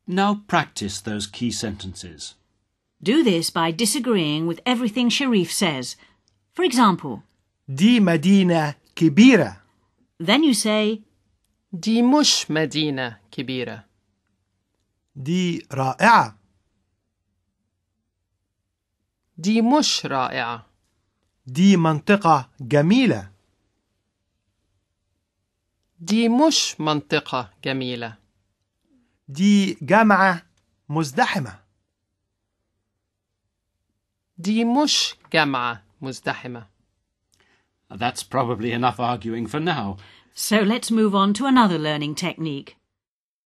Now practice those key sentences. Do this by disagreeing with everything Sharif says. For example, دي مدينة كبيرة. then you say, دي مش مدينة كبيرة. دي رائعة. دي مش رائعة. دي منطقة جميلة. دي مش منطقة جميلة. دي جامعة مزدحمة. دي مش جامعة مزدحمة. That's probably enough arguing for now. so let's move on to another learning technique.